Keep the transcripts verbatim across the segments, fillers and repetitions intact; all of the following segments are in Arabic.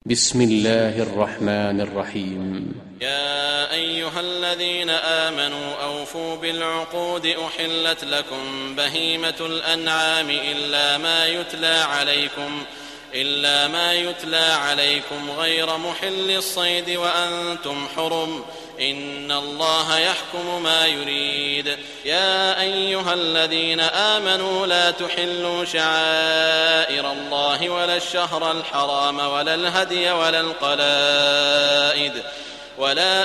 بسم الله الرحمن الرحيم. يا أيها الذين آمنوا أوفوا بالعقود أحلت لكم بهيمة الأنعام إلا ما يتلى عليكم إلا ما يتلى عليكم غير محل الصيد وأنتم حرم إن الله يحكم ما يريد. يا أيها الذين آمنوا لا تحلوا شعائر الله ولا الشهر الحرام ولا الهدي ولا القلائد ولا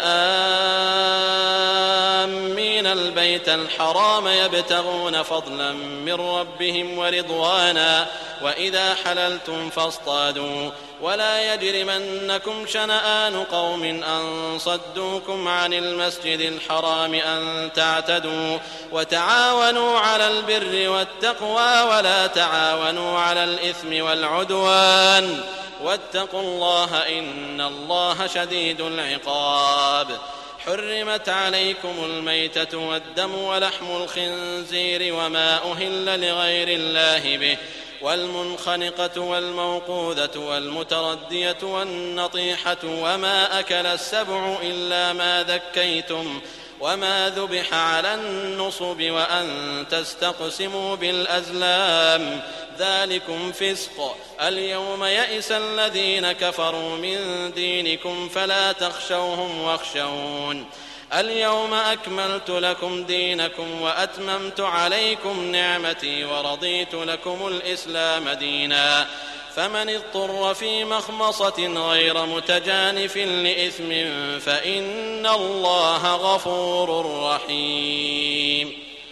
آمين البيت الحرام يبتغون فضلا من ربهم ورضوانا وإذا حللتم فاصطادوا ولا يجرمنكم شنآن قوم أن صدوكم عن المسجد الحرام أن تعتدوا وتعاونوا على البر والتقوى ولا تعاونوا على الإثم والعدوان واتقوا الله إن الله شديد العقاب. حرمت عليكم الميتة والدم ولحم الخنزير وما أهل لغير الله به والمنخنقة والموقوذة والمتردية والنطيحة وما أكل السبع إلا ما ذكيتم وما ذبح على النصب وأن تستقسموا بالأزلام ذلكم فسق. اليوم يئس الذين كفروا من دينكم فلا تخشوهم واخشون. اليوم أكملت لكم دينكم وأتممت عليكم نعمتي ورضيت لكم الإسلام دينا فمن اضطر في مخمصة غير متجانف لإثم فإن الله غفور رحيم.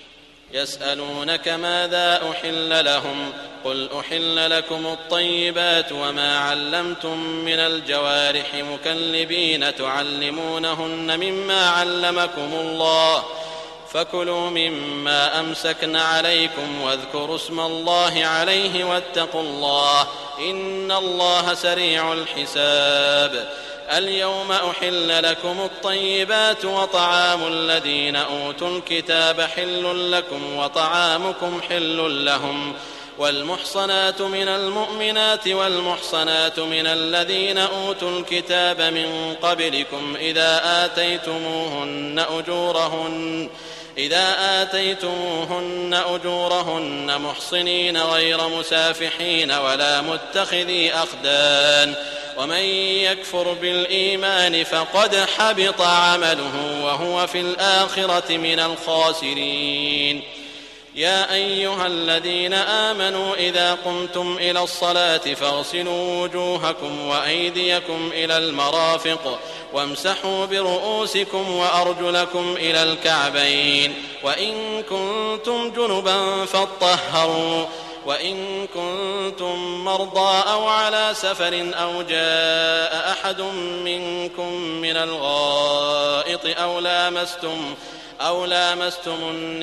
يسألونك ماذا أحل لهم قل أحل لكم الطيبات وما علمتم من الجوارح مكلبين تعلمونهن مما علمكم الله فكلوا مما أمسكن عليكم واذكروا اسم الله عليه واتقوا الله إن الله سريع الحساب. اليوم أحل لكم الطيبات وطعام الذين أوتوا الكتاب حل لكم وطعامكم حل لهم والمحصنات من المؤمنات والمحصنات من الذين أوتوا الكتاب من قبلكم إذا آتيتموهن أجورهن إذا آتيتموهن أجورهن محصنين غير مسافحين ولا متخذي أخدان ومن يكفر بالإيمان فقد حبط عمله وهو في الآخرة من الخاسرين. يا أيها الذين آمنوا إذا قمتم إلى الصلاة فاغسلوا وجوهكم وأيديكم إلى المرافق وامسحوا برؤوسكم وأرجلكم إلى الكعبين وإن كنتم جنبا فاطهروا وإن كنتم مرضى أو على سفر أو جاء أحد منكم من الغائط أو لامستم أو لامستم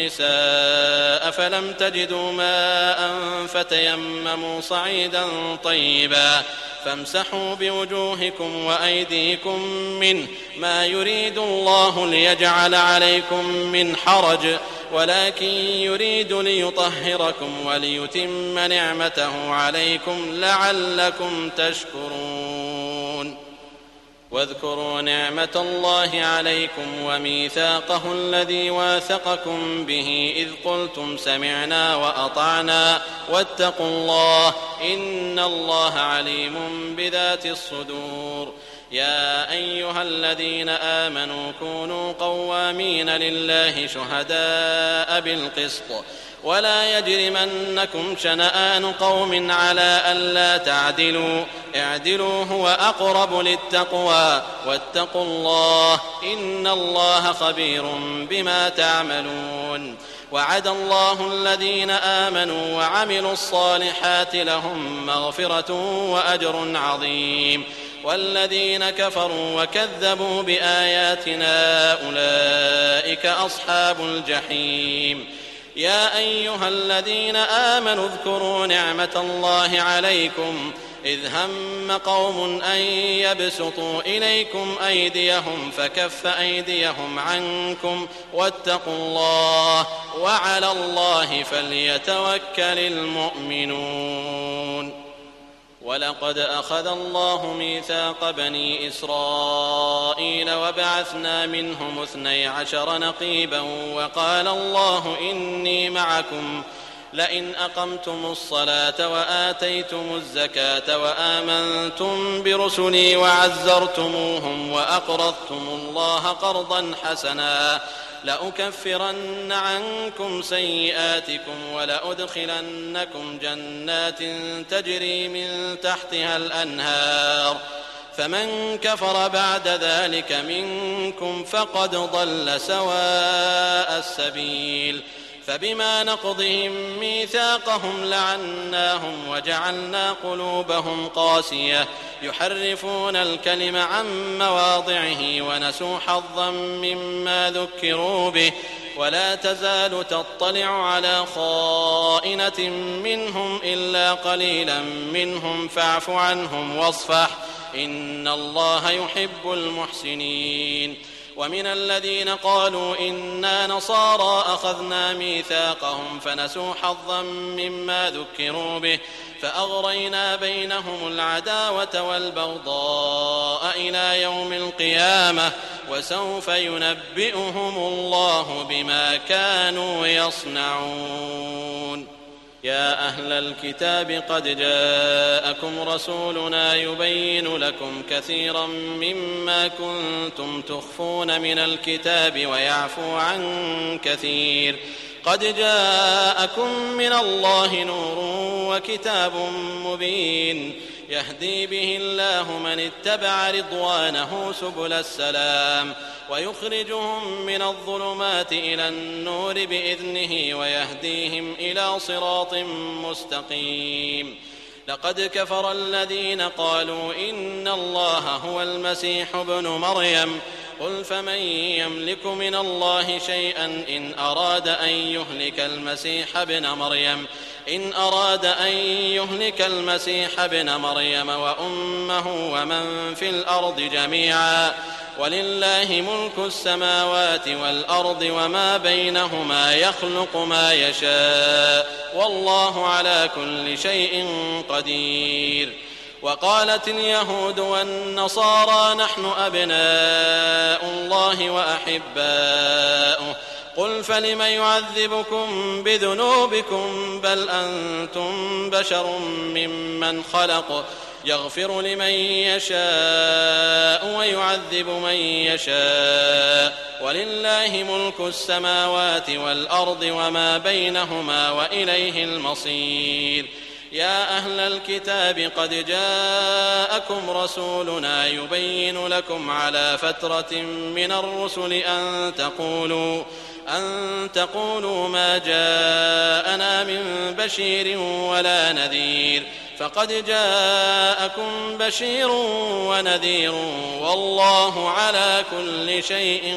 النساء فلم تجدوا ماء فتيمموا صعيدا طيبا فامسحوا بوجوهكم وأيديكم منه ما يريد الله ليجعل عليكم من حرج ولكن يريد ليطهركم وليتم نعمته عليكم لعلكم تشكرون. واذكروا نعمة الله عليكم وميثاقه الذي واثقكم به إذ قلتم سمعنا وأطعنا واتقوا الله إن الله عليم بذات الصدور. يا أيها الذين آمنوا كونوا قوامين لله شهداء بالقسط ولا يجرمنكم شنآن قوم على ألا تعدلوا اعدلوا هو أقرب للتقوى واتقوا الله إن الله خبير بما تعملون. وعد الله الذين آمنوا وعملوا الصالحات لهم مغفرة وأجر عظيم والذين كفروا وكذبوا بآياتنا أولئك أصحاب الجحيم. يا أيها الذين آمنوا اذكروا نعمة الله عليكم إذ هم قوم أن يبسطوا إليكم أيديهم فكف أيديهم عنكم واتقوا الله وعلى الله فليتوكل المؤمنون. ولقد أخذ الله ميثاق بني إسرائيل وبعثنا منهم اثني عشر نقيبا وقال الله إني معكم لئن أقمتم الصلاة وآتيتم الزكاة وآمنتم برسلي وعزرتموهم وأقرضتم الله قرضا حسنا لأكفرن عنكم سيئاتكم ولأدخلنكم جنات تجري من تحتها الأنهار فمن كفر بعد ذلك منكم فقد ضل سواء السبيل فبما نقضهم ميثاقهم لعناهم وجعلنا قلوبهم قاسية يحرفون الكلم عن مواضعه ونسوا حظا مما ذكروا به ولا تزال تطلع على خائنة منهم إلا قليلا منهم فاعف عنهم واصفح إن الله يحب المحسنين ومن الذين قالوا إنا نصارى أخذنا ميثاقهم فنسوا حظا مما ذكروا به فأغرينا بينهم العداوة والبغضاء إلى يوم القيامة وسوف ينبئهم الله بما كانوا يصنعون يا أهل الكتاب قد جاءكم رسولنا يبين لكم كثيرا مما كنتم تخفون من الكتاب ويعفو عن كثير قد جاءكم من الله نور وكتاب مبين يهدي به الله من اتبع رضوانه سبل السلام ويخرجهم من الظلمات إلى النور بإذنه ويهديهم إلى صراط مستقيم لقد كفر الذين قالوا إن الله هو المسيح ابن مريم قل فمن يملك من الله شيئا إن أراد أن يهلك المسيح ابن مريم إن أراد أن يهلك المسيح ابن مريم وأمه ومن في الأرض جميعا ولله ملك السماوات والأرض وما بينهما يخلق ما يشاء والله على كل شيء قدير وقالت اليهود والنصارى نحن أبناء الله وأحباؤه قل فلم يعذبكم بذنوبكم بل أنتم بشر ممن خلق يغفر لمن يشاء ويعذب من يشاء ولله ملك السماوات والأرض وما بينهما وإليه المصير يا أهل الكتاب قد جاءكم رسولنا يبين لكم على فترة من الرسل أن تقولوا أن تقولوا ما جاءنا من بشير ولا نذير فقد جاءكم بشير ونذير والله على كل شيء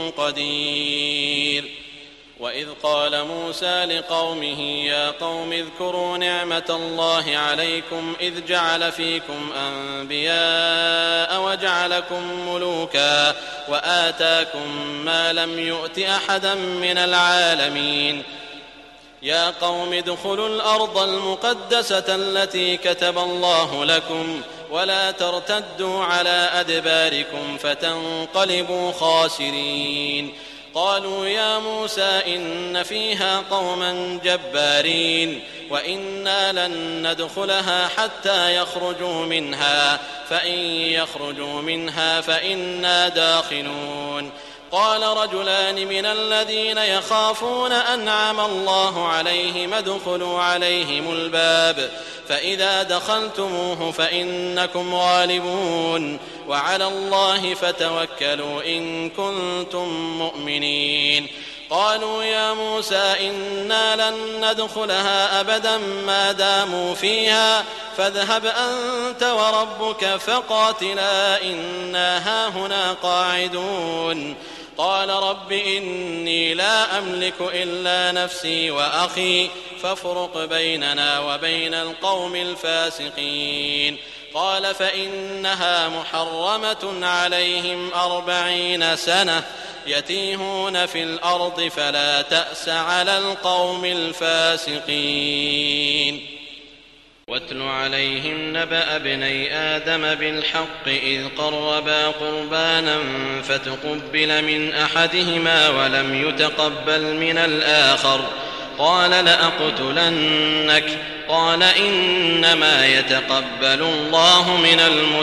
قدير وإذ قال موسى لقومه يا قوم اذكروا نعمة الله عليكم إذ جعل فيكم أنبياء وجعلكم ملوكا وآتاكم ما لم يؤت أحدا من العالمين يا قوم ادخلوا الأرض المقدسة التي كتب الله لكم ولا ترتدوا على أدباركم فتنقلبوا خاسرين قالوا يا موسى إن فيها قوما جبارين وإنا لن ندخلها حتى يخرجوا منها فإن يخرجوا منها فإنا داخلون قال رجلان من الذين يخافون أنعم الله عليهم ادخلوا عليهم الباب فإذا دخلتموه فإنكم غالبون وعلى الله فتوكلوا إن كنتم مؤمنين قالوا يا موسى إنا لن ندخلها أبدا ما داموا فيها فاذهب أنت وربك فقاتلا إنا هاهنا قاعدون قال رب إني لا أملك إلا نفسي وأخي فافرق بيننا وبين القوم الفاسقين قال فإنها محرمة عليهم أربعين سنة يتيهون في الأرض فلا تأس على القوم الفاسقين واتل عليهم نبأ ابني آدم بالحق إذ قربا قربانا فتقبل من أحدهما ولم يتقبل من الآخر قال لأقتلنك قال إنما يتقبل الله من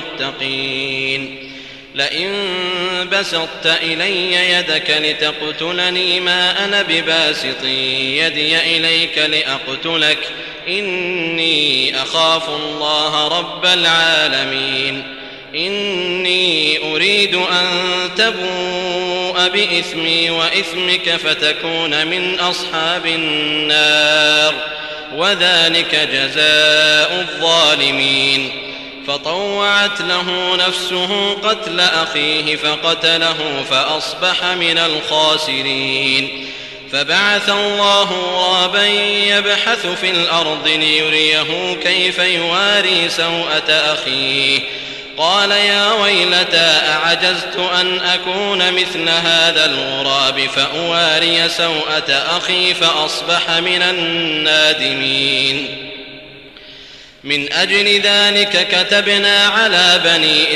المتقين لئن بسطت إلي يدك لتقتلني ما أنا بباسط يدي إليك لأقتلك إني أخاف الله رب العالمين إني أريد أن تبوء بإثمي وإثمك فتكون من أصحاب النار وذلك جزاء الظالمين فطوعت له نفسه قتل أخيه فقتله فأصبح من الخاسرين فبعث الله غرابا يبحث في الأرض ليريه كيف يواري سوءة أخيه قال يا ويلتى أعجزت أن أكون مثل هذا الغراب فأواري سوءة أخي فأصبح من النادمين من أجل ذلك كتبنا على بني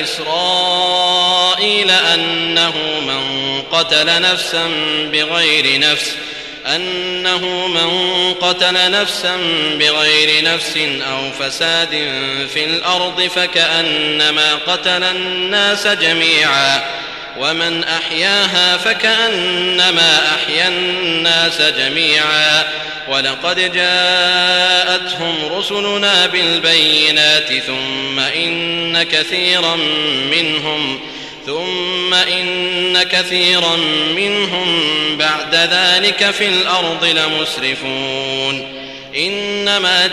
إسرائيل أنه من قتل نفسا بغير نفس أنه من قتل نفسا بغير نفس أو فساد في الأرض فكأنما قتل الناس جميعا ومن أحياها فكأنما أحيا الناس جميعا ولقد جاءتهم رسلنا بالبينات ثم إن كثيرا منهم ثم إن كثيرا منهم بعد ذلك في الأرض لمسرفون إنما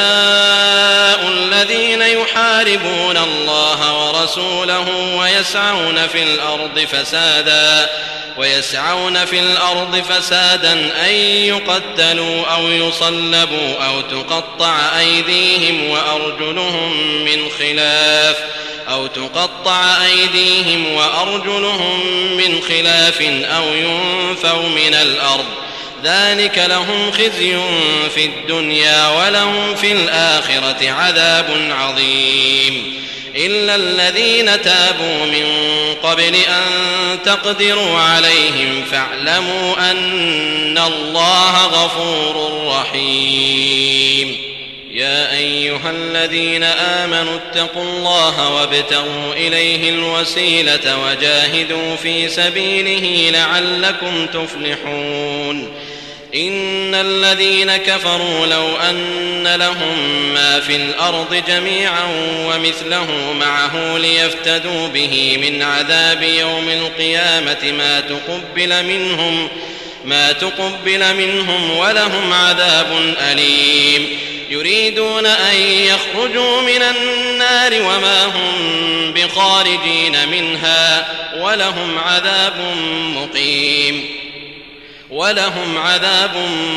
جزاء الذين يحاربون الله ورسوله ويسعون في الأرض فسادا ويسعون في الأرض فسادا أن يقتلوا أو يصلبوا أو تقطع أيديهم وأرجلهم من خلاف أو تقطع أيديهم وأرجلهم من خلاف أو ينفوا من الأرض ذلك لهم خزي في الدنيا ولهم في الآخرة عذاب عظيم إلا الذين تابوا من قبل أن تقدروا عليهم فاعلموا أن الله غفور رحيم يا أيها الذين آمنوا اتقوا الله وابتغوا إليه الوسيلة وجاهدوا في سبيله لعلكم تفلحون إن الذين كفروا لو أن لهم ما في الأرض جميعا ومثله معه ليفتدوا به من عذاب يوم القيامة ما تقبل منهم ما تقبل منهم ولهم عذاب أليم يريدون أن يخرجوا من النار وما هم بخارجين منها ولهم عذاب مقيم ولهم عذاب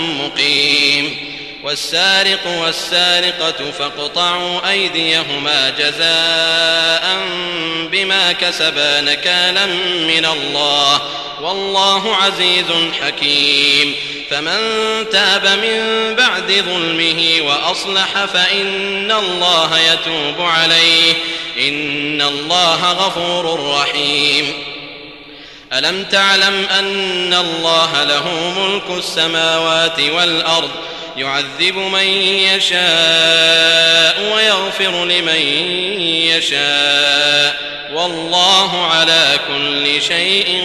مقيم والسارق والسارقة فاقطعوا أيديهما جزاء بما كسبا نكالا من الله والله عزيز حكيم فمن تاب من بعد ظلمه وأصلح فإن الله يتوب عليه إن الله غفور رحيم ألم تعلم أن الله له ملك السماوات والأرض يعذب من يشاء ويغفر لمن يشاء والله على كل شيء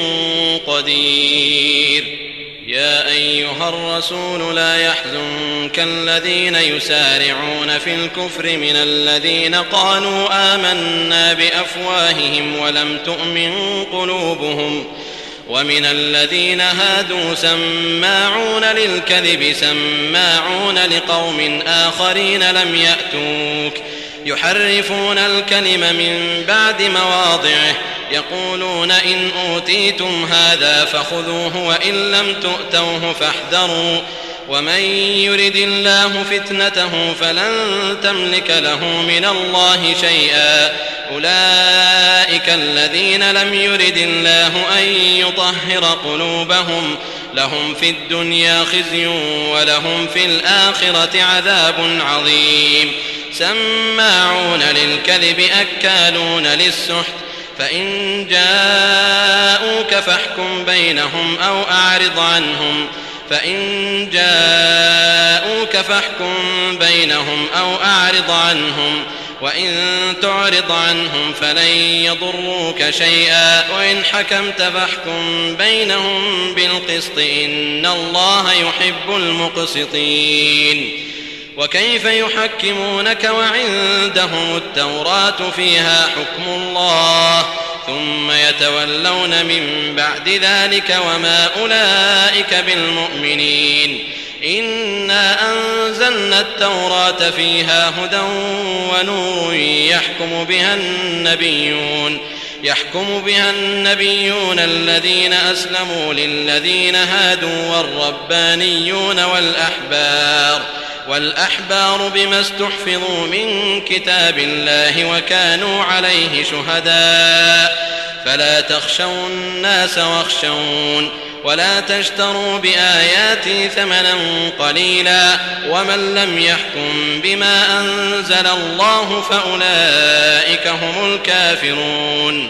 قدير يا أيها الرسول لا يحزنك الذين يسارعون في الكفر من الذين قالوا آمنا بأفواههم ولم تؤمن قلوبهم ومن الذين هادوا سماعون للكذب سماعون لقوم آخرين لم يأتوك يحرفون الكلم من بعد مواضعه يقولون إن أوتيتم هذا فخذوه وإن لم تؤتوه فاحذروا ومن يرد الله فتنته فلن تملك له من الله شيئا أولئك الذين لم يرد الله أن يطهر قلوبهم لهم في الدنيا خزي ولهم في الآخرة عذاب عظيم سماعون للكذب أكالون للسحت فإن جاءوك فاحكم بينهم أو أعرض عنهم فإن جاءوك فاحكم بينهم أو أعرض عنهم وإن تعرض عنهم فلن يضروك شيئا وإن حكمت فاحكم بينهم بالقسط إن الله يحب المقسطين. وكيف يحكمونك وعندهم التوراة فيها حكم الله ثم يتولون من بعد ذلك وما أولئك بالمؤمنين. إنا أنزلنا التوراة فيها هدى ونور يحكم بها النبيون يحكم بها النبيون الذين أسلموا للذين هادوا والربانيون والأحبار والأحبار بما استحفظوا من كتاب الله وكانوا عليه شهداء فلا تخشوا الناس واخشون ولا تشتروا بآياتي ثمنا قليلا ومن لم يحكم بما أنزل الله فأولئك هم الكافرون.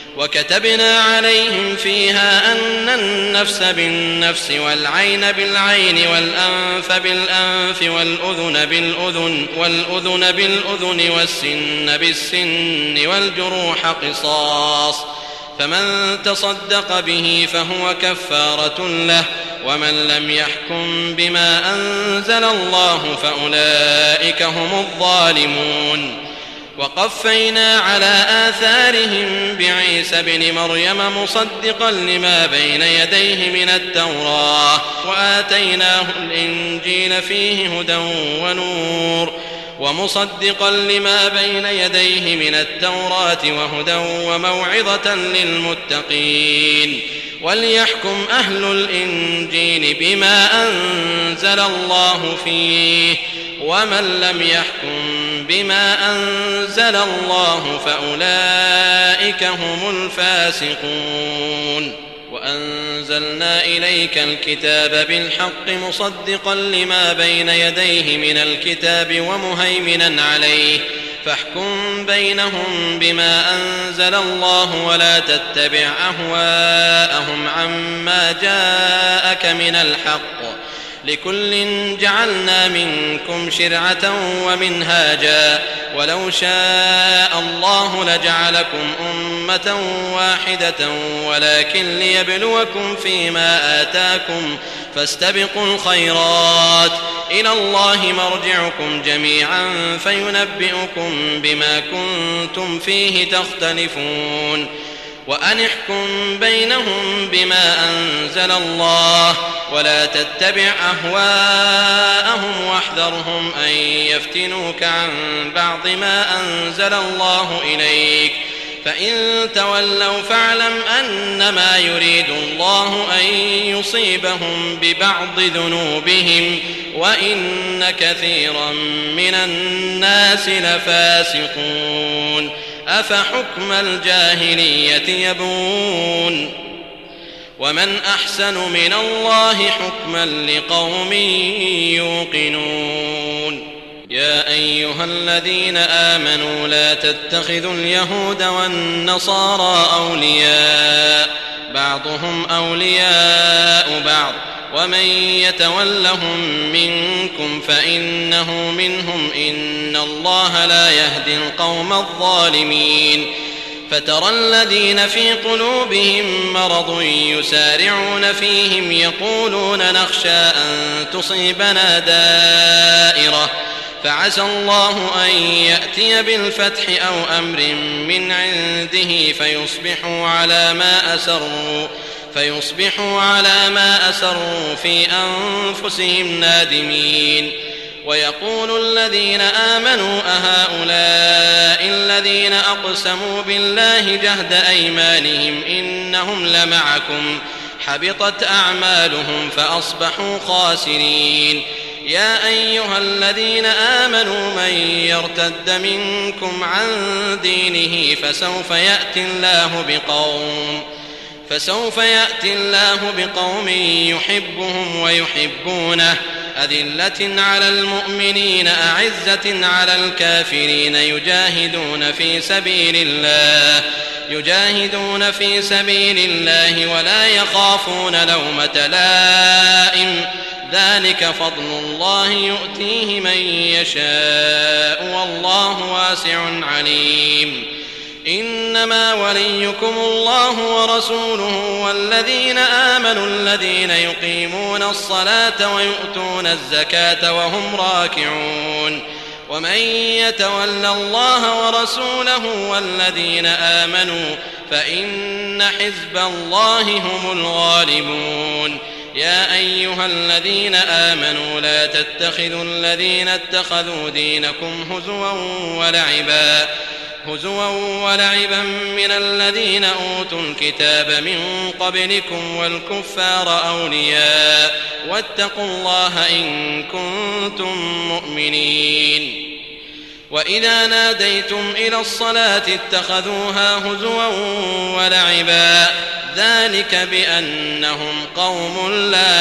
وكتبنا عليهم فيها أن النفس بالنفس والعين بالعين والأنف بالأنف والأذن بالأذن والأذن بالأذن والسن بالسن والجروح قصاص فمن تصدق به فهو كفارة له ومن لم يحكم بما أنزل الله فأولئك هم الظالمون. وقفينا على آثارهم بعيسى بن مريم مصدقا لما بين يديه من التوراة وآتيناه الإنجيل فيه هدى ونور ومصدقا لما بين يديه من التوراة وهدى وموعظة للمتقين. وليحكم أهل الإنجيل بما أنزل الله فيه ومن لم يحكم بما أنزل الله فأولئك هم الفاسقون. وأنزلنا إليك الكتاب بالحق مصدقا لما بين يديه من الكتاب ومهيمنا عليه فاحكم بينهم بما أنزل الله ولا تتبع أهواءهم عما جاءك من الحق لكل جعلنا منكم شرعة ومنهاجا ولو شاء الله لجعلكم أمة واحدة ولكن ليبلوكم فيما آتاكم فاستبقوا الخيرات إلى الله مرجعكم جميعا فينبئكم بما كنتم فيه تختلفون. وأن احكم بينهم بما أنزل الله ولا تتبع أهواءهم واحذرهم أن يفتنوك عن بعض ما أنزل الله إليك فإن تولوا فاعلم أنما يريد الله أن يصيبهم ببعض ذنوبهم وإن كثيرا من الناس لفاسقون. أفحكم الجاهلية يبغون ومن أحسن من الله حكما لقوم يوقنون. يا أيها الذين آمنوا لا تتخذوا اليهود والنصارى أولياء بعضهم أولياء بعض ومن يتولهم منكم فإنه منهم إن الله لا يهدي القوم الظالمين. فترى الذين في قلوبهم مرض يسارعون فيهم يقولون نخشى أن تصيبنا دائرة فعسى الله أن يأتي بالفتح أو أمر من عنده فيصبحوا على ما أسروا فيصبحوا على ما أسروا في أنفسهم نادمين. ويقول الذين آمنوا أهؤلاء الذين أقسموا بالله جهد أيمانهم إنهم لمعكم حبطت أعمالهم فأصبحوا خاسرين. يا أيها الذين آمنوا من يرتد منكم عن دينه فسوف يأتي الله بقوم فسوف يأتي الله بقوم يحبهم ويحبونه أذلة على المؤمنين أعزة على الكافرين يجاهدون في سبيل الله يجاهدون في سبيل الله ولا يخافون لومة لائم ذلك فضل الله يؤتيه من يشاء والله واسع عليم إنما وليكم الله ورسوله والذين آمنوا الذين يقيمون الصلاة ويؤتون الزكاة وهم راكعون ومن يتول الله ورسوله والذين آمنوا فإن حزب الله هم الغالبون يا أيها الذين آمنوا لا تتخذوا الذين اتخذوا دينكم هزوا ولعبا هزوا ولعبا من الذين أوتوا الكتاب من قبلكم والكفار أولياء واتقوا الله إن كنتم مؤمنين وإذا ناديتم إلى الصلاة اتخذوها هزوا ولعبا ذلك بأنهم قوم لا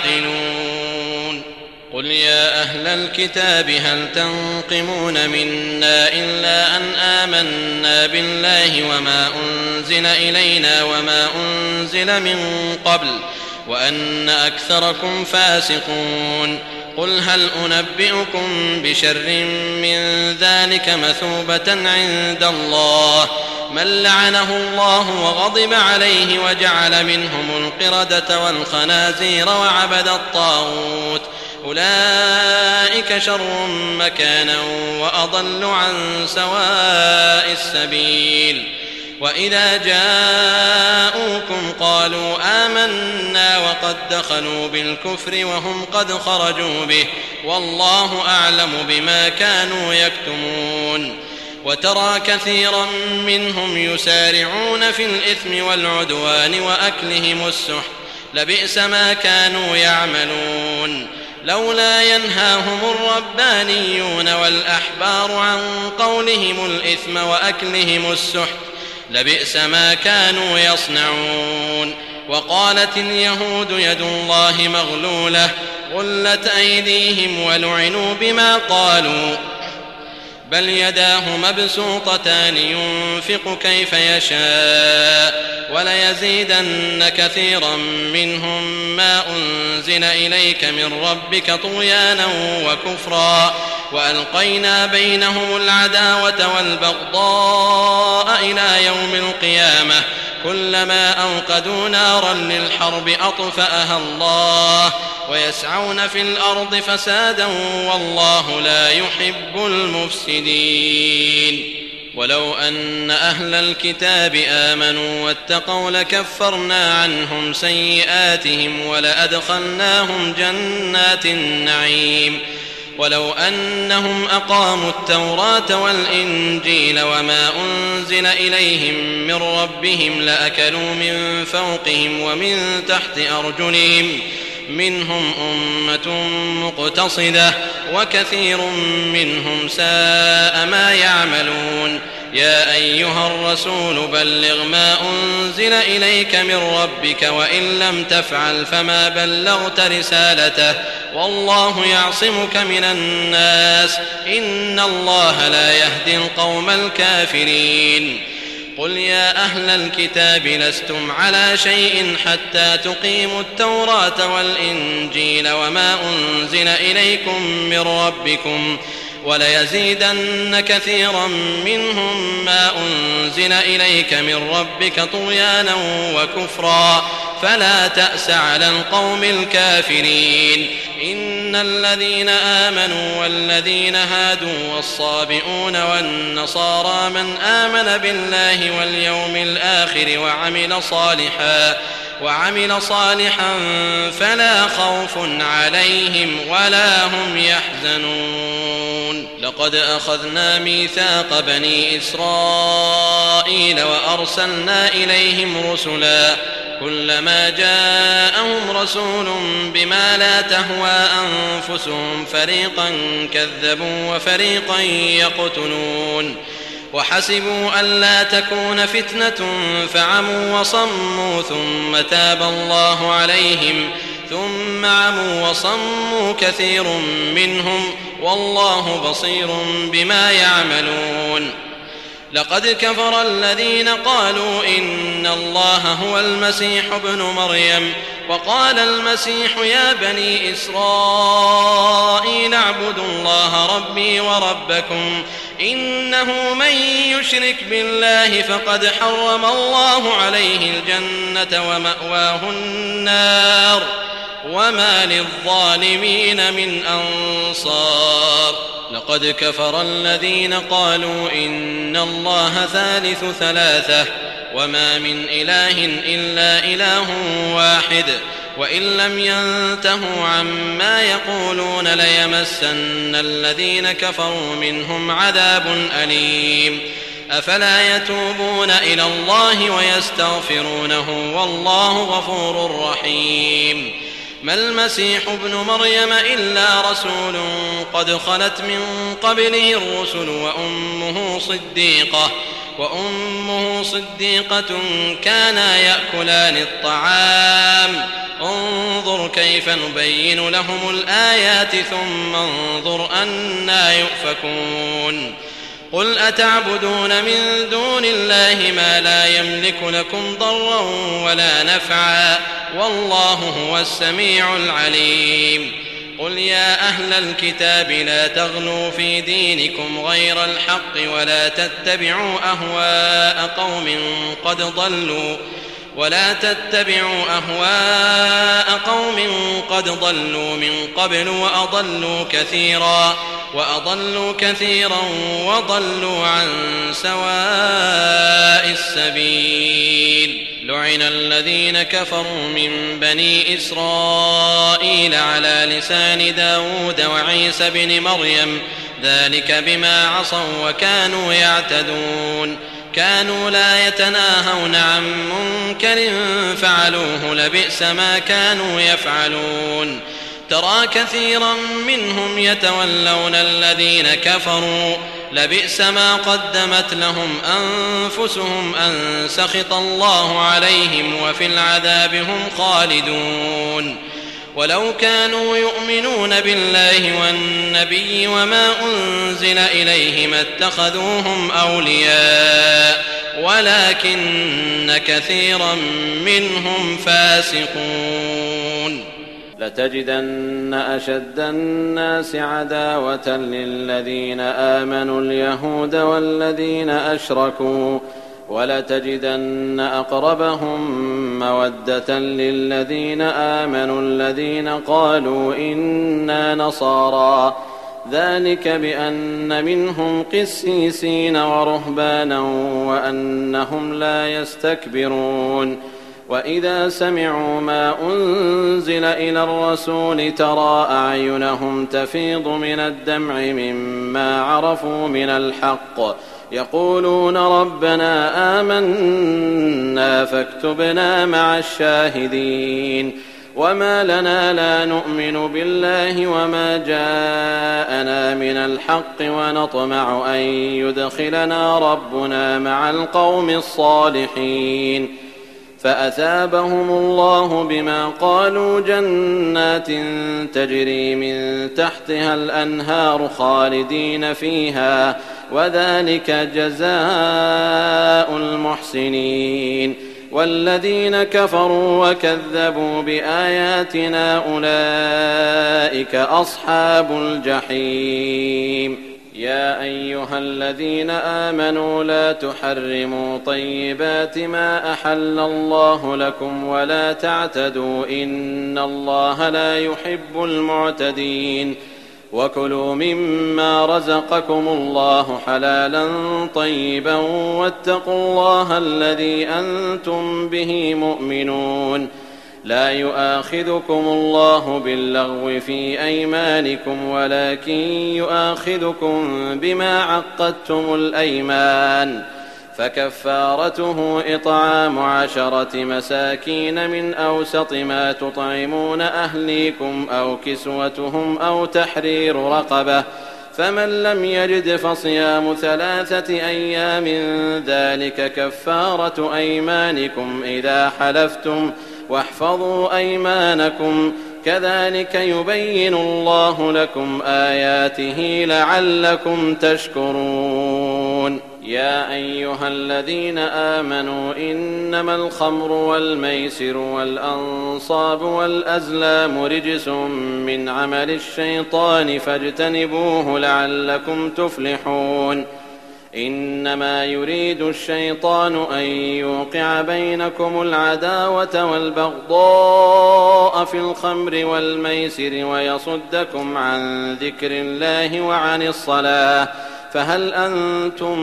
يعقلون قل يا أهل الكتاب هل تنقمون منا إلا أن آمنا بالله وما أنزل إلينا وما أنزل من قبل وأن أكثركم فاسقون قل هل أنبئكم بشر من ذلك مثوبة عند الله من لعنه الله وغضب عليه وجعل منهم القردة والخنازير وعبد الطاغوت أولئك شر مكانا وأضل عن سواء السبيل وإذا جاءوكم قالوا آمنا وقد دخلوا بالكفر وهم قد خرجوا به والله أعلم بما كانوا يكتمون وترى كثيرا منهم يسارعون في الإثم والعدوان وأكلهم السحت لبئس ما كانوا يعملون لولا ينهاهم الربانيون والأحبار عن قولهم الإثم وأكلهم السحت لبئس ما كانوا يصنعون وقالت اليهود يد الله مغلولة غلت أيديهم ولعنوا بما قالوا بل يداه مبسوطتان ينفق كيف يشاء وليزيدن كثيرا منهم ما أنزل إليك من ربك طغيانا وكفرا وألقينا بينهم العداوة والبغضاء إلى يوم القيامة كلما أوقدوا نارا للحرب أطفأها الله ويسعون في الأرض فسادا والله لا يحب المفسدين ولو أن أهل الكتاب آمنوا واتقوا لكفرنا عنهم سيئاتهم ولأدخلناهم جنات النعيم ولو أنهم أقاموا التوراة والإنجيل وما أنزل إليهم من ربهم لأكلوا من فوقهم ومن تحت أرجلهم منهم أمة مقتصدة وكثير منهم ساء ما يعملون يا أيها الرسول بلغ ما أنزل إليك من ربك وإن لم تفعل فما بلغت رسالته والله يعصمك من الناس إن الله لا يهدي القوم الكافرين قل يا أهل الكتاب لستم على شيء حتى تقيموا التوراة والإنجيل وما أنزل إليكم من ربكم وليزيدن كثيرا منهم ما أنزل إليك من ربك طغيانا وكفرا فلا تأس على القوم الكافرين إن الذين آمنوا والذين هادوا والصابئون والنصارى من آمن بالله واليوم الآخر وعمل صالحا وعمل صالحا فلا خوف عليهم ولا هم يحزنون لقد أخذنا ميثاق بني إسرائيل وأرسلنا إليهم رسلا كلما جاءهم رسول بما لا تهوى أنفسهم فريقا كذبوا وفريقا يقتلون وحسبوا ألا تكون فتنة فعموا وصموا ثم تاب الله عليهم ثم عموا وصموا كثير منهم والله بصير بما يعملون. لقد كفر الذين قالوا إن الله هو المسيح ابن مريم وقال المسيح يا بني إسرائيل اعبدوا الله ربي وربكم إنه من يشرك بالله فقد حرم الله عليه الجنة ومأواه النار وما للظالمين من أنصار. لقد كفر الذين قالوا إن الله ثالث ثلاثة وما من إله إلا إله واحد وإن لم ينتهوا عما يقولون ليمسن الذين كفروا منهم عذاب أليم. أفلا يتوبون إلى الله ويستغفرونه والله غفور رحيم. ما المسيح ابن مريم إلا رسول قد خلت من قبله الرسل وأمه صديقة وأمه صديقة كانا يأكلان الطعام انظر كيف نبين لهم الآيات ثم انظر أنى يؤفكون. قل أتعبدون من دون الله ما لا يملك لكم ضرا ولا نفعا والله هو السميع العليم. قل يا أهل الكتاب لا تغلوا في دينكم غير الحق ولا تتبعوا أهواء قوم قد ضلوا ولا تتبعوا أهواء قوم قد ضلوا من قبل وأضلوا كثيرا وأضلوا كثيرا وضلوا عن سواء السبيل. لعن الذين كفروا من بني إسرائيل على لسان داود وعيسى بن مريم ذلك بما عصوا وكانوا يعتدون. كانوا لا يتناهون عن منكر فعلوه لبئس ما كانوا يفعلون. ترى كثيرا منهم يتولون الذين كفروا لبئس ما قدمت لهم أنفسهم أن سخط الله عليهم وفي العذاب هم خالدون. ولو كانوا يؤمنون بالله والنبي وما أنزل إليه ما اتخذوهم أولياء ولكن كثيرا منهم فاسقون. لتجدن أشد الناس عداوة للذين آمنوا اليهود والذين أشركوا ولتجدن أقربهم مودة للذين آمنوا الذين قالوا إنا نصارى ذلك بأن منهم قسيسين ورهبانا وأنهم لا يستكبرون. وإذا سمعوا ما أنزل إلى الرسول ترى أعينهم تفيض من الدمع مما عرفوا من الحق يقولون ربنا آمنا فاكتبنا مع الشاهدين. وما لنا لا نؤمن بالله وما جاءنا من الحق ونطمع أن يدخلنا ربنا مع القوم الصالحين. فأثابهم الله بما قالوا جنات تجري من تحتها الأنهار خالدين فيها وذلك جزاء المحسنين. والذين كفروا وكذبوا بآياتنا أولئك أصحاب الجحيم. يا أيها الذين آمنوا لا تحرموا طيبات ما أحل الله لكم ولا تعتدوا إن الله لا يحب المعتدين. وكلوا مما رزقكم الله حلالا طيبا واتقوا الله الذي أنتم به مؤمنون. لا يؤاخذكم الله باللغو في أيمانكم ولكن يؤاخذكم بما عقدتم الأيمان فكفارته إطعام عشرة مساكين من أوسط ما تطعمون أهليكم أو كسوتهم أو تحرير رقبة فمن لم يجد فصيام ثلاثة أيام ذلك كفارة أيمانكم إذا حلفتم واحفظوا أيمانكم كذلك يبين الله لكم آياته لعلكم تشكرون. يا أيها الذين آمنوا إنما الخمر والميسر والأنصاب والأزلام رجس من عمل الشيطان فاجتنبوه لعلكم تفلحون. إنما يريد الشيطان أن يوقع بينكم العداوة والبغضاء في الخمر والميسر ويصدكم عن ذكر الله وعن الصلاة فهل أنتم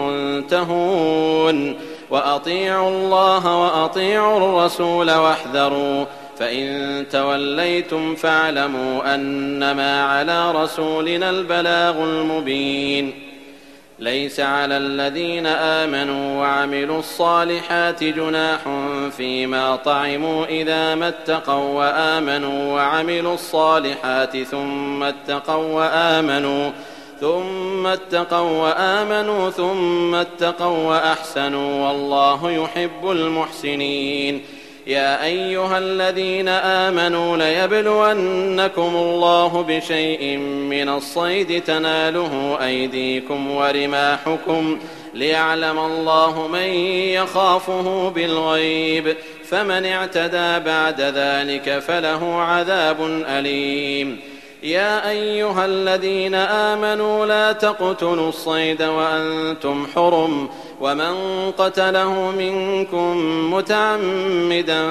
منتهون؟ وأطيعوا الله وأطيعوا الرسول واحذروا فإن توليتم فاعلموا أنما على رسولنا البلاغ المبين. ليس على الذين آمنوا وعملوا الصالحات جناح فيما طعموا إذا ما اتقوا وآمنوا وعملوا الصالحات ثم اتقوا وآمنوا ثم اتقوا وآمنوا ثم اتقوا وأحسنوا والله يحب المحسنين. يا أيها الذين آمنوا ليبلونكم الله بشيء من الصيد تناله أيديكم ورماحكم ليعلم الله من يخافه بالغيب فمن اعتدى بعد ذلك فله عذاب أليم. يا أيها الذين آمنوا لا تقتلوا الصيد وأنتم حرم ومن قتله منكم متعمدا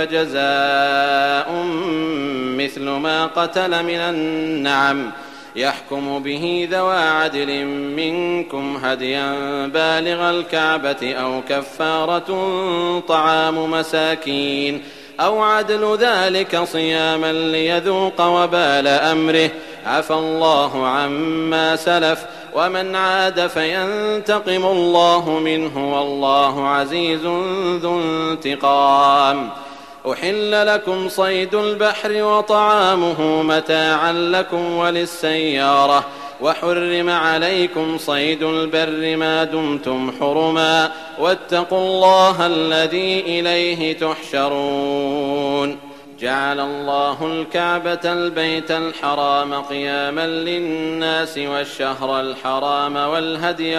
فجزاء مثل ما قتل من النعم يحكم به ذوى عدل منكم هديا بالغ الكعبة أو كفارة طعام مساكين أو عدل ذلك صياما ليذوق وبال أمره عفى الله عما سلف ومن عاد فينتقم الله منه والله عزيز ذو انتقام. أحل لكم صيد البحر وطعامه متاعا لكم وللسيارة وحرم عليكم صيد البر ما دمتم حرما واتقوا الله الذي إليه تحشرون. جعل الله الكعبة البيت الحرام قياما للناس والشهر الحرام والهدي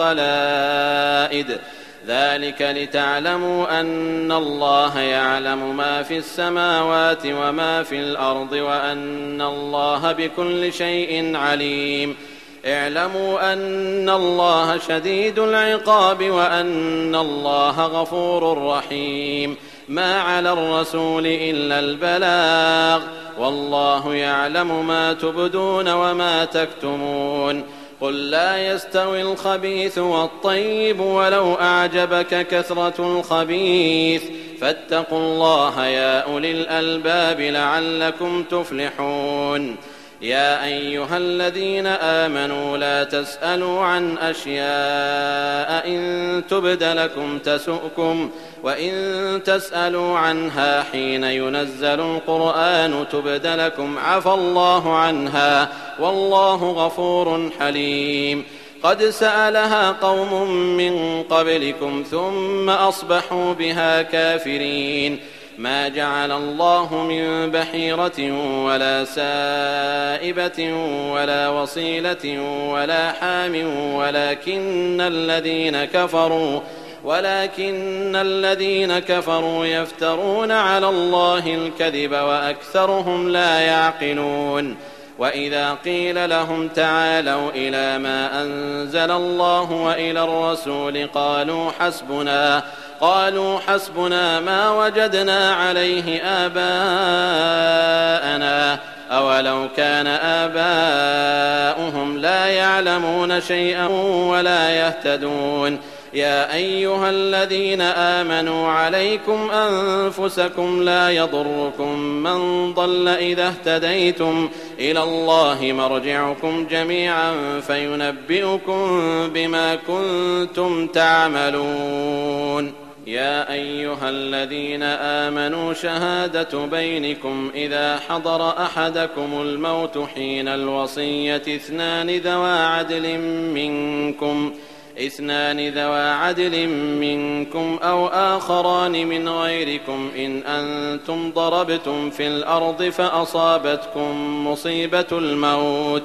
والقلائد ذلك لتعلموا أن الله يعلم ما في السماوات وما في الأرض وأن الله بكل شيء عليم. اعلموا أن الله شديد العقاب وأن الله غفور رحيم. ما على الرسول إلا البلاغ والله يعلم ما تبدون وما تكتمون. قل لا يستوي الخبيث والطيب ولو أعجبك كثرة الخبيث فاتقوا الله يا أولي الألباب لعلكم تفلحون. يا أيها الذين آمنوا لا تسألوا عن أشياء إن تبد لكم تسؤكم وإن تسألوا عنها حين ينزل القرآن تبد لكم عفى الله عنها والله غفور حليم. قد سألها قوم من قبلكم ثم أصبحوا بها كافرين. ما جعل الله من بحيرة ولا سائبة ولا وصيلة ولا حام ولكن الذين كفروا ولكن الذين كفروا يفترون على الله الكذب وأكثرهم لا يعقلون. وإذا قيل لهم تعالوا إلى ما أنزل الله وإلى الرسول قالوا حسبنا قالوا حسبنا ما وجدنا عليه آباءنا أولو كان آباؤهم لا يعلمون شيئا ولا يهتدون. يا أيها الذين آمنوا عليكم أنفسكم لا يضركم من ضل إذا اهتديتم إلى الله مرجعكم جميعا فينبئكم بما كنتم تعملون. يا أيها الذين آمنوا شهادة بينكم إذا حضر أحدكم الموت حين الوصية اثنان ذوى عدل منكم اثنان ذوى عدل منكم أو آخران من غيركم إن أنتم ضربتم في الأرض فأصابتكم مصيبة الموت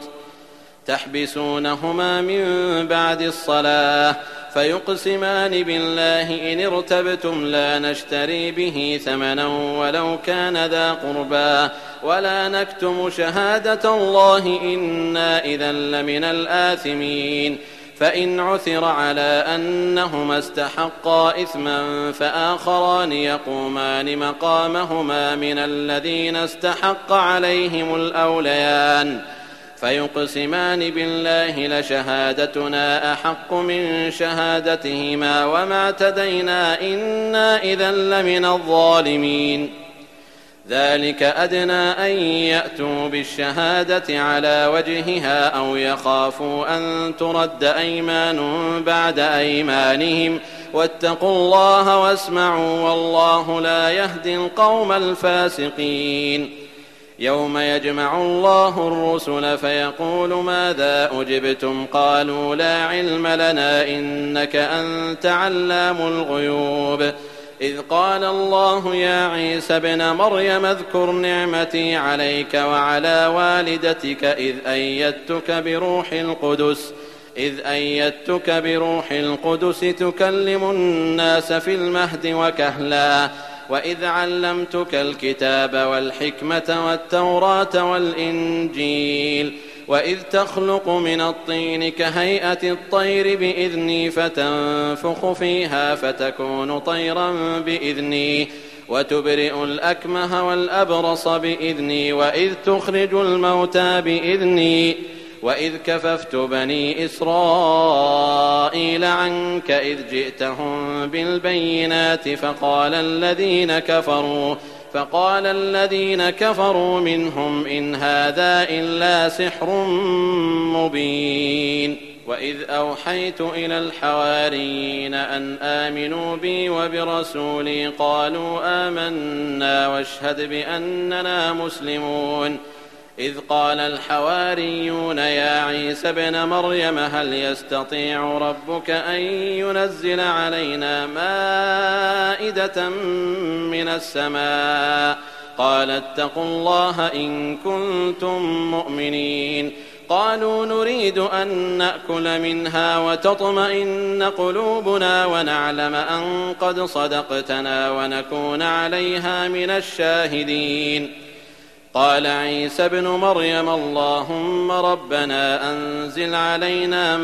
تحبسونهما من بعد الصلاة فيقسمان بالله إن ارتبتم لا نشتري به ثمنا ولو كان ذا قربى ولا نكتم شهادة الله إنا إذا لمن الآثمين فإن عثر على أنهما استحقا إثما فآخران يقومان مقامهما من الذين استحق عليهم الأوليان فيقسمان بالله لشهادتنا أحق من شهادتهما وما اعتدينا إنا إذا لمن الظالمين ذلك أدنى أن يأتوا بالشهادة على وجهها أو يخافوا أن ترد أيمان بعد أيمانهم واتقوا الله واسمعوا والله لا يهدي القوم الفاسقين يوم يجمع الله الرسل فيقول ماذا أجبتم قالوا لا علم لنا إنك أنت علام الغيوب إذ قال الله يا عيسى ابن مريم اذكر نعمتي عليك وعلى والدتك إذ أيدتك بروح القدس إذ أيدتك بروح القدس تكلم الناس في المهد وكهلا وإذ علمتك الكتاب والحكمة والتوراة والإنجيل وإذ تخلق من الطين كهيئة الطير بإذني فتنفخ فيها فتكون طيرا بإذني وتبرئ الأكمه والأبرص بإذني وإذ تخرج الموتى بإذني وإذ كففت بني إسرائيل عنك إذ جئتهم بالبينات فقال الذين كفروا فقال الذين كفروا منهم إن هذا إلا سحر مبين وإذ أوحيت إلى الحواريين أن آمنوا بي وبرسولي قالوا آمنا واشهد بأننا مسلمون إذ قال الحواريون يا عيسى ابن مريم هل يستطيع ربك أن ينزل علينا مائدة من السماء قال اتقوا الله إن كنتم مؤمنين قالوا نريد أن نأكل منها وتطمئن قلوبنا ونعلم أن قد صدقتنا ونكون عليها من الشاهدين قال عيسى ابن مريم اللهم ربنا أنزل علينا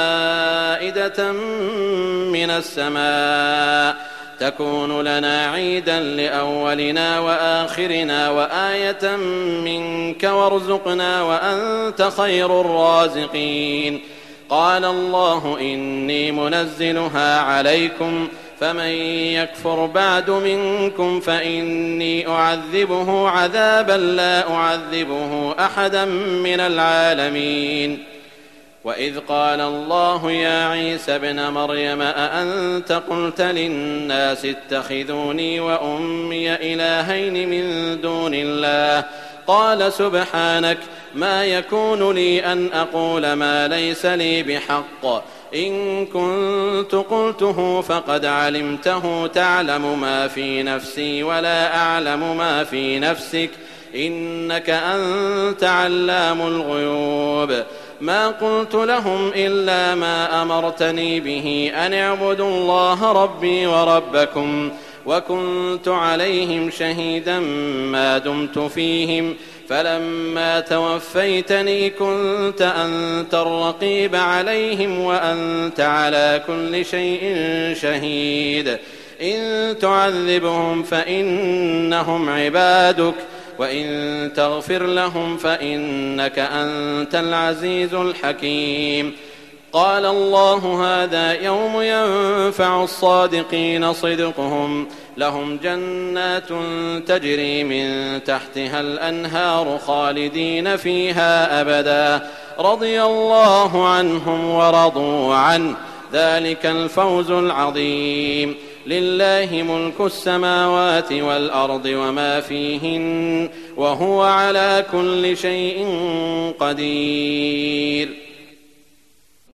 مائدة من السماء تكون لنا عيدا لأولنا وآخرنا وآية منك وارزقنا وأنت خير الرازقين قال الله إني منزلها عليكم فمن يكفر بعد منكم فإني أعذبه عذابا لا أعذبه أحدا من العالمين وإذ قال الله يا عيسى ابن مريم أأنت قلت للناس اتخذوني وأمي إلهين من دون الله قال سبحانك ما يكون لي أن أقول ما ليس لي بحق إن كنت قلته فقد علمته تعلم ما في نفسي ولا أعلم ما في نفسك إنك أنت علام الغيوب ما قلت لهم إلا ما أمرتني به أن اعبدوا الله ربي وربكم وكنت عليهم شهيدا ما دمت فيهم فلما توفيتني كنت أنت الرقيب عليهم وأنت على كل شيء شهيد إن تعذبهم فإنهم عبادك وإن تغفر لهم فإنك أنت العزيز الحكيم قال الله هذا يوم ينفع الصادقين صدقهم لهم جنات تجري من تحتها الأنهار خالدين فيها أبدا رضي الله عنهم ورضوا عنه ذلك الفوز العظيم لله ملك السماوات والأرض وما فيهن وهو على كل شيء قدير